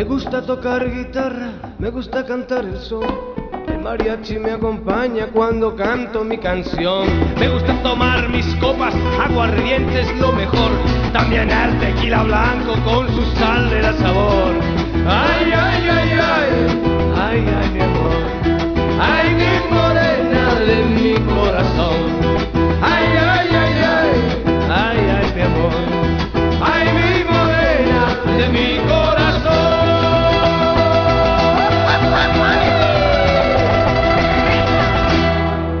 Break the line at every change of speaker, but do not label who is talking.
Me gusta tocar guitarra, me gusta cantar el son. El mariachi me acompaña cuando canto mi canción. Me gusta tomar mis copas, aguardiente es lo mejor. También el tequila blanco con su sal le da sabor. Ay, ay, ay, ay, ay, ay, mi amor. Ay, mi morena de mi corazón.